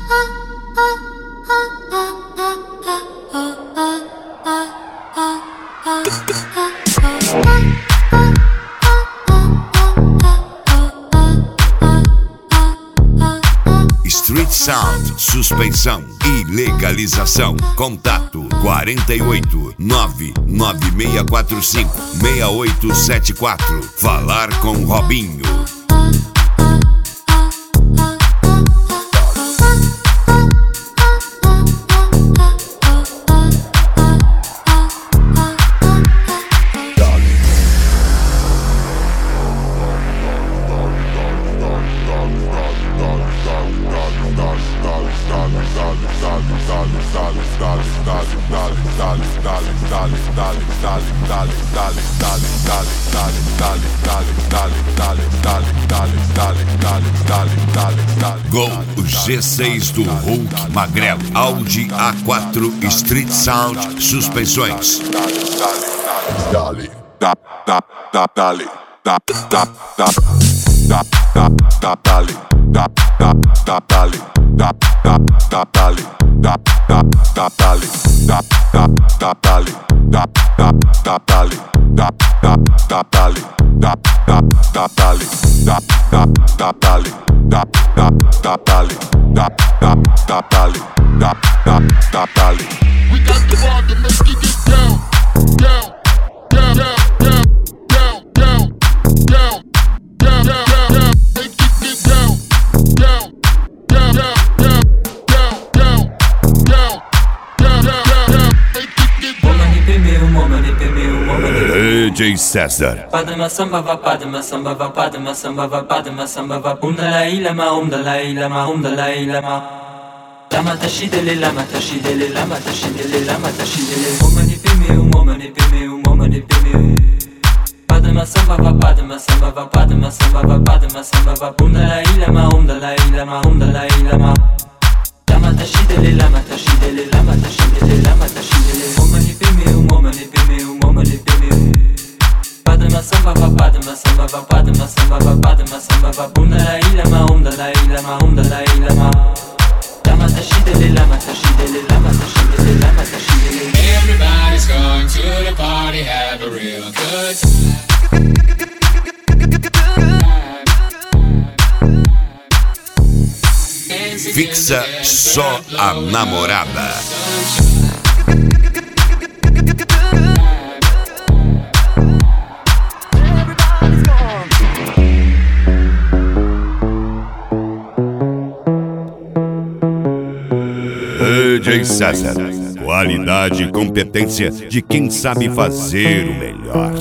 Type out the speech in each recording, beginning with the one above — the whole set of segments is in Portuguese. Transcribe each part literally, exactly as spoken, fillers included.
Street Sound, suspensão e legalização. Contato quarenta e oito, nove nove seis quatro cinco, seis oito sete quatro. Falar com Robinho. Gol G seis do Hulk Magrelo, Audi A quatro Street Sound, suspensões. Dali, da, da, da, dali, da, da, da, da, da, da, dali, da, da, da, dali, da, da, da, dali, da, da, da, dali, da, da, da, dali, da, da, da, dali, da, da, da, dali, da, da, da, dali, da, da, da, dali, da, da, da, dali, da, da, da, dali, da, da, da, dali. We got the ball to make it get down, down, down, down, down, down, down, down, down, down, down, make it get down, down, down, down, down, down, down, down, down, down, down, make it get down. Woman hip me, woman hip me, woman hip me. D J César. Padma samba va padma samba va padma samba va padma samba va um dalai lama um dalai lama um dalai lama lama tashidele lama tashidele lama tashidele lama tashidele woman hip me, woman hip me, woman hip me. Padma samba va padma samba va padma samba va padma samba va um dalai lama um dalai lama um dalai lama lama tashidele lama tashidele lama tashidele lama tashidele woman hip me, woman hip me, woman hip me. Padma samba va padma samba va padma samba va padma samba va um dalai lama um dalai lama um dalai lama lama tashidele lama tashidele lama tashidele lama tashidele. Everybody's going to the party, have a real good time. Fixa só a namorada. D J César, qualidade e competência de quem sabe fazer o melhor.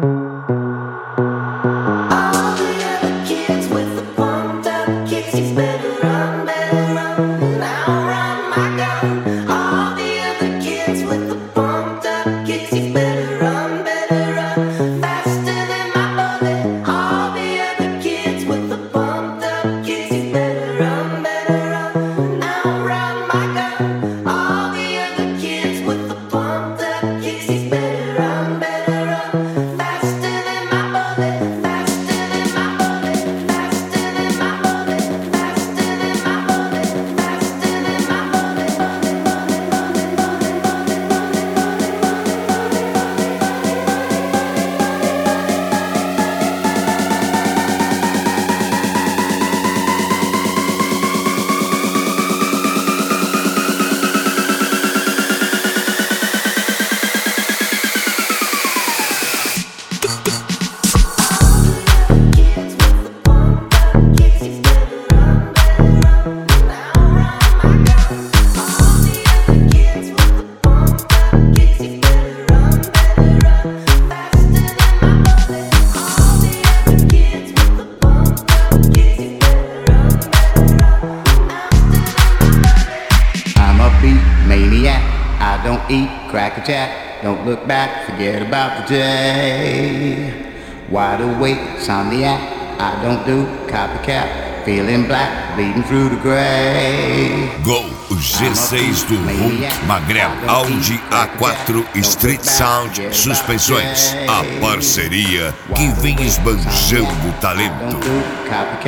Eat, crack a jack, don't look back, forget about the day. Wide awake, insomniac, I don't do copycat, feeling black, bleeding through the gray. Gol G seis do Hulk Magrelo, Audi A quatro Street Sound, suspensões. A parceria que vem esbanjando o talento. Don't do copycat,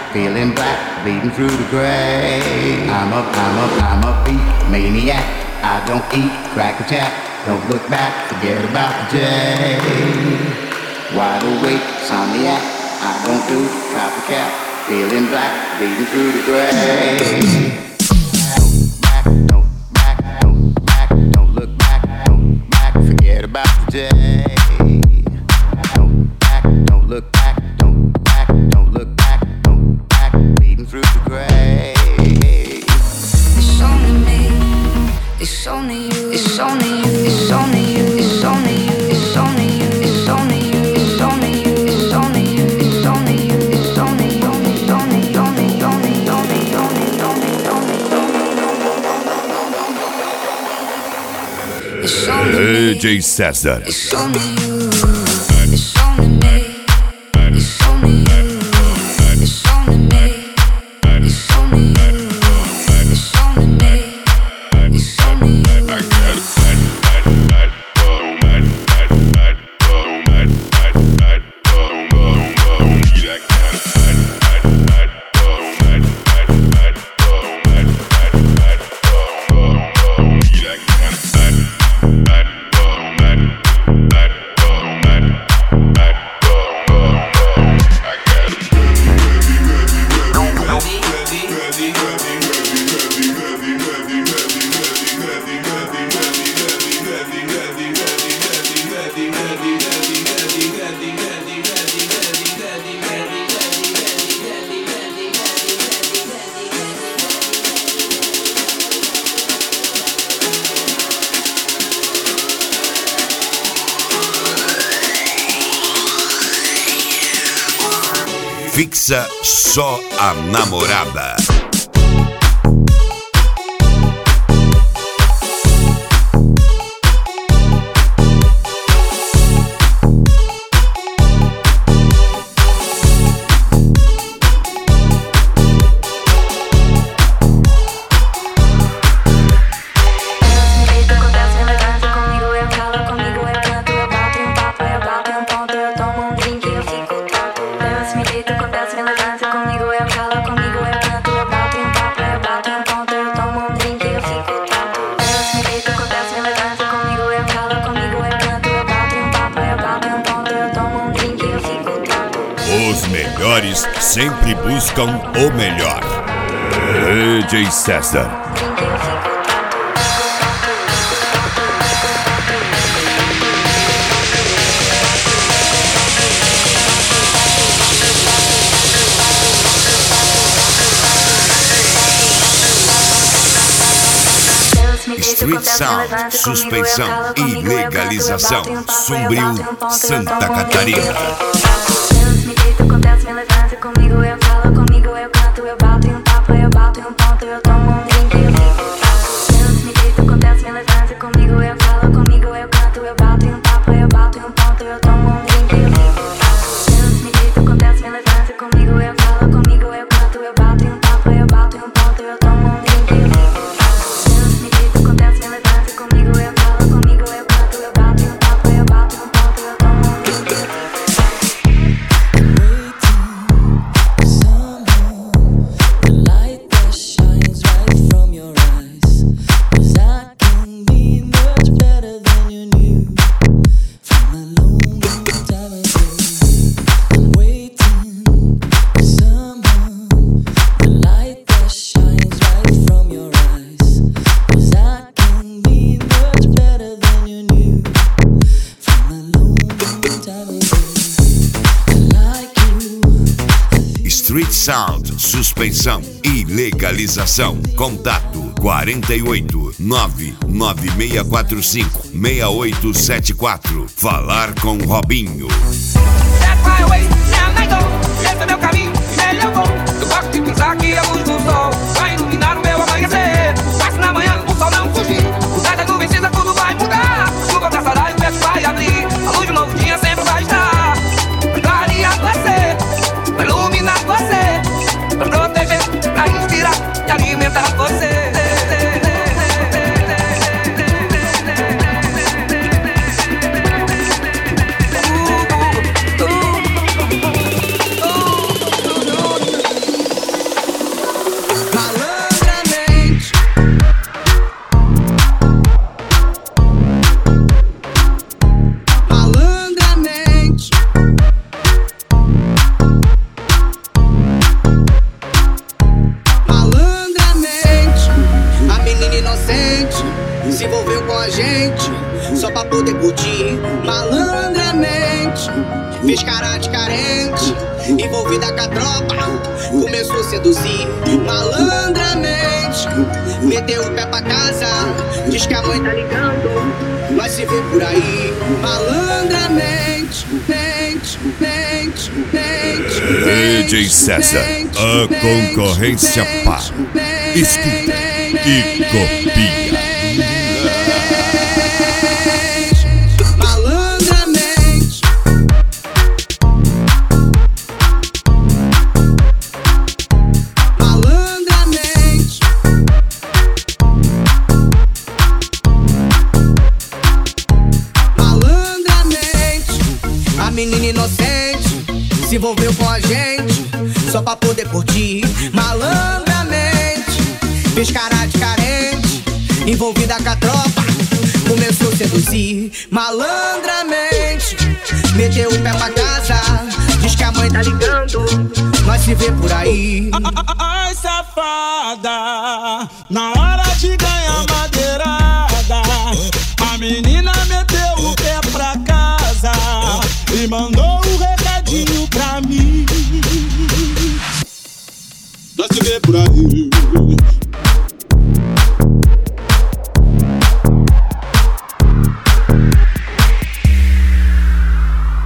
feeling black, bleeding through the gray. I'm a, I'm a, I'm a beat maniac. I don't eat crack attack. Don't look back, forget about the day. Wide awake, insomniac. I don't do copycat. Feeling black, bleeding through the gray. Don't back, don't back, don't look back, don't back, forget about the day. Don't back, don't look back, don't back, don't look back, don't back, bleeding through the gray. It's only me, it's only you, it's only you, it's only you, it's only you, it's only you, it's only you, it's only you, it's only you, it's only you, it's only you, only, only, only, only, only, only, only, only. It's only me. D J César. It's only you. It's only me. It's only you. It's only me. It's only you. It's only me. It's only you. Fixa só a namorada. Os melhores sempre buscam o melhor. D J César. Street Sound, suspensão e legalização. Sombrio, Santa Catarina. Me levanta comigo, eu falo comigo, eu canto, eu bato em um papo, eu bato em um ponto, eu tomo um drink e eu fico. Deus me deita, acontece, me levanta comigo, eu falo comigo, eu canto, eu bato em um papo, eu bato em um ponto, eu tomo um drink e eu fico. Deus me deita, acontece, me levanta comigo, eu falo comigo, eu canto, eu bato em um papo, eu bato em um ponto, eu tomo um drink e eu fico. Deus me deita, acontece, me levanta comigo, eu falo comigo, eu canto, eu bato em um papo, eu bato em um ponto, eu tomo um drink e eu fico. Street Sound, suspensão e legalização. Contato quarenta e oito, nove nove seis quatro cinco, seis oito sete quatro. Falar com Robinho. Esse é meu caminho, ele eu vou. Eu gosto de pensar que a luz do sol vai iluminar o meu amanhecer. Mas se na manhã o sol não surgir, o das nuvens cinza tudo vai mudar. Chuva passará e o verso vai abrir. A luz de um novo dia sempre vai estar. Vai clarear você, vai iluminar você, vai proteger, pra inspirar e alimentar você. Se envolveu com a gente só pra poder curtir malandramente. Fez cara de carente, envolvida com a tropa, começou a seduzir malandramente. Meteu o pé pra casa, diz que a mãe tá ligando, vai se ver por aí malandramente. Mente, mente, mente, D J César, a concorrência para. Escuta e copia. Malandramente. Malandramente. Malandramente. A menina inocente se envolveu com a gente só pra poder curtir malandramente. Fez cara de carente, envolvida com a tropa, começou a seduzir malandramente. Meteu o pé pra casa, diz que a mãe tá ligando, nós se vê por aí. Ai, safada, na hora de ganhar madeirada, a menina meteu o pé pra casa e mandou o